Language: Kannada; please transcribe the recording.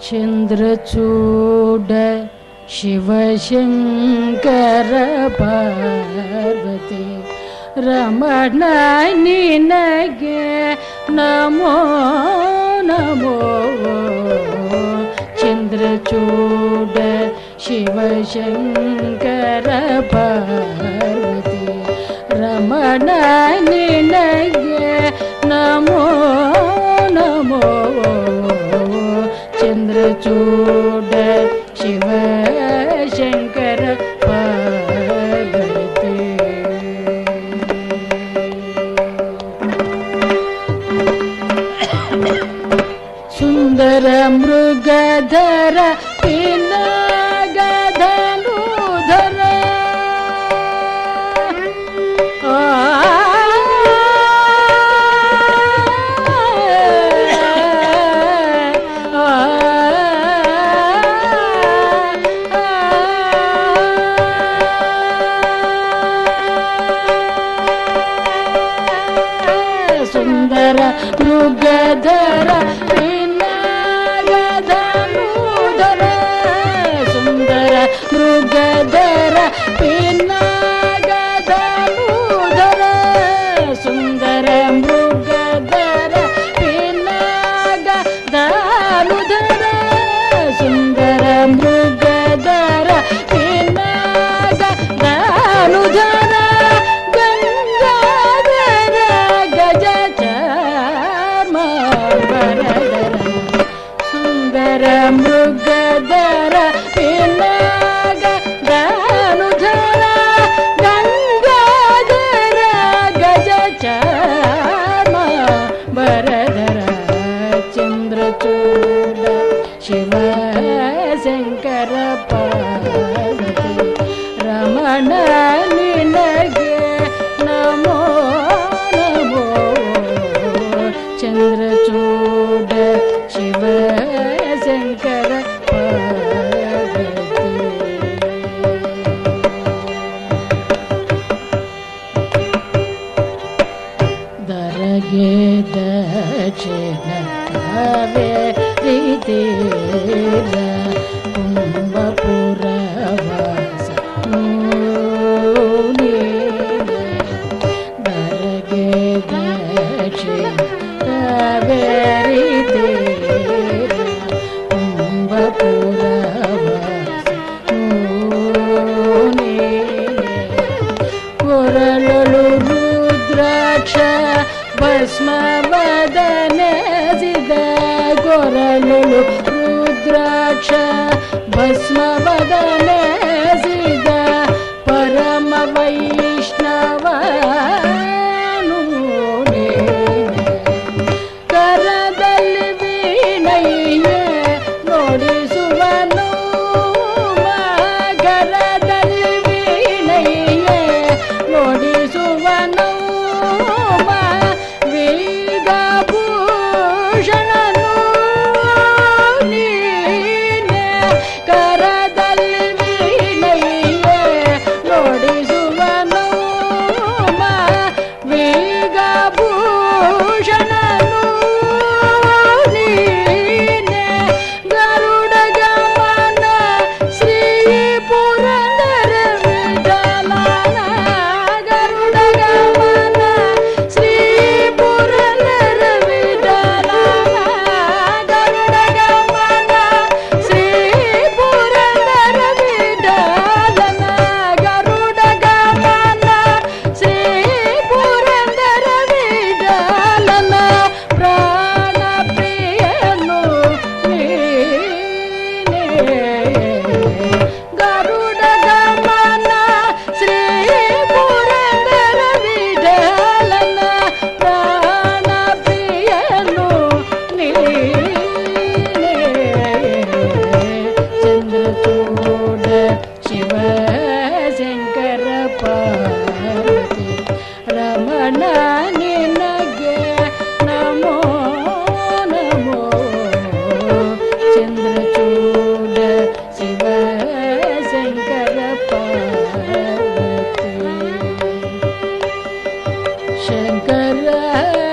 ಚಂದ್ರಚೂಡ ಶಿವಶಂಕರ ಪಾರ್ವತಿ ರಮಣ ನಿನಗೆ ನಮೋ ನಮೋ. ಚಂದ್ರಚೂಡ ಶಿವಶಂಕರ ಪಾರ್ವತಿ ರಮಣ ನಿನಗೆ ನಮೋ ನಮೋ. ಚಂದ್ರಚೂಡ ಶಿವಶಂಕರ ಪಾರ್ವತಿ. ಸುಂದರ ಮೃಗಧರ ಪಿನಾಗಧನುಧರ ಸುಂದರ ಮೃಗಧರ ಪಿನಾಗಧನುಧರ ಸುಂದರ ಮೃಗಧರ ಪಿನಾಗಧನುಧರ ಸುಂದರ ಮೃಗಧರ ಪಿನಾಗಧನುಧರ ಸುಂದರ ಮೃಗಧರ ಪಿನಾಗಧನುಧರ ಗಂಗಾಧರ ಗಜ ಚಾರ್ಮವರಧರ ಸುಂದರ ಮೃಗಧರ ಪಿನಾಗಧನುಧರ ಗಂಗಾಧರ ಗಜ ಚಾರ್ಮವರಧರ ಚಂದ್ರಚೂಡ ಶಿವಶಂಕರ ಪಾರ್ವತಿ ರಮಣ ನಿನಗೆ ನಮೋ ನಮೋ. ಚಂದ್ರಚೂಡ ಶಿವಶಂಕರ ಪಾರ್ವತಿ. ದರಗೆ ದಕ್ಷಿಣ ಕಾವೇರಿ ತೀರ ಕುಂಭಪುರವಾಸ ದರಗೆ ದಕ್ಷಿಣ ಕಾವೇರಿ ತೀರ ಕುಂಭಪುರವಾಸ ಕೊರಳಲು ರುದ್ರಾಕ್ಷ ಭಸ್ಮವದನೆಸಿದ ಕೊರಳಲು ರುದ್ರಾಕ್ಷ ಭಸ್ಮವದನೆಸಿದ ಪರಮ ವೈಷ್ಣವನು ಕರದಲ್ಲಿ ವೀಣೆಯೇ ನೋಡಿಸುವನು ಕರದಲ್ಲಿ ವೀಣೆಯೇ ನೋಡಿಸುವನು ವೇಗಭೂಷಣನು ನೀನೆ ಕರದಲ್ಲಿ ವೀಣೆಯೇ ನೋಡಿಸುವನು ವೇಗಭೂಷಣನು ನೀನೆ ಗರುಡ ಗಮನ ಶ್ರೀ ಪುರಂದರ ವಿಠಲನ ಗರುಡ ಗಮನ ಶ್ರೀ ಪುರಂದರ ವಿಠಲನ ಗರುಡ ಗಮನ ಶ್ರೀ ಪುರಂದರ ವಿಠಲನ ಗರುಡ ಗಮನ ಶ್ರೀ ಪುರಂದರ ವಿಠಲನ ಪ್ರಾಣ ಪ್ರಿಯನು ನೀನೇ ಗರುಡ ಗಮನ ಶ್ರೀ ಪುರಂದರ ವಿಠಲನ ಪ್ರಾಣ ಪ್ರಿಯನು ನೀನೇ ಚಂದ್ರಚೂಡ ಶಿವಶಂಕರ ಪಾರ್ವತಿ ರಮಣ ನಿನಗೆ ನಮೋ ನಮೋ. ಚಂದ್ರಚೂಡ ಶಿವಶಂಕರ ಪಾರ್ವತಿ ಶಂಕರ